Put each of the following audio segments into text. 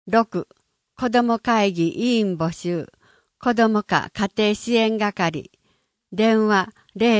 6、子ども会議委員募集、子ども課家庭支援係、電話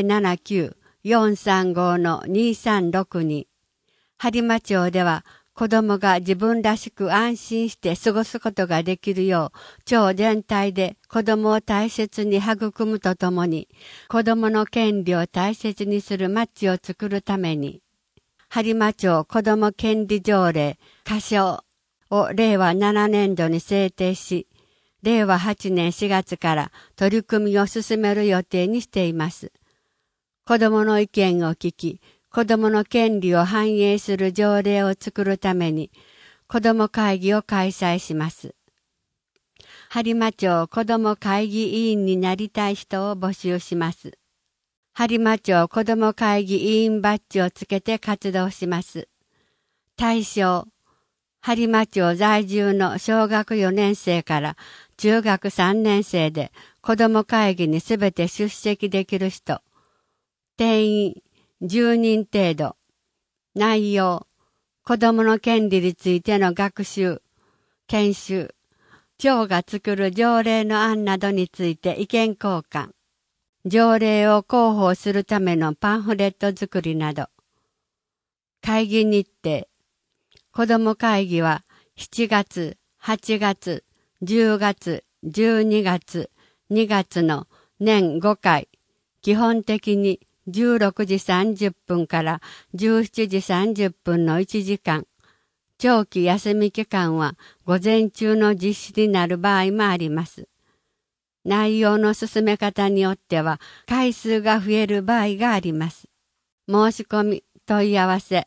079-435-2362。播磨町では子どもが自分らしく安心して過ごすことができるよう、町全体で子どもを大切に育むとともに、子どもの権利を大切にする町を作るために、播磨町子ども権利条例仮称を令和7年度に制定し、令和8年4月から取り組みを進める予定にしています。子どもの意見を聞き、子どもの権利を反映する条例を作るために、子ども会議を開催します。播磨町子ども会議委員になりたい人を募集します。播磨町子ども会議委員バッジをつけて活動します。対象、播磨町在住の小学4年生から中学3年生で子ども会議にすべて出席できる人。定員10人程度。内容、子どもの権利についての学習、研修、町が作る条例の案などについて意見交換、条例を広報するためのパンフレット作りなど。会議日程、子ども会議は7月、8月、10月、12月、2月の年5回、基本的に16時30分から17時30分の1時間、長期休み期間は午前中の実施になる場合もあります。内容の進め方によっては回数が増える場合があります。申し込み問い合わせ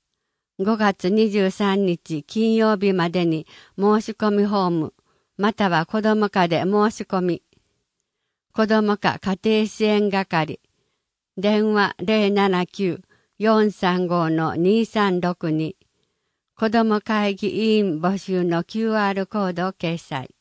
5月23日金曜日までに申し込みフォームまたは子ども課で申し込み、子ども課家庭支援係電話079-435-2362子ども会議委員募集の QR コードを掲載。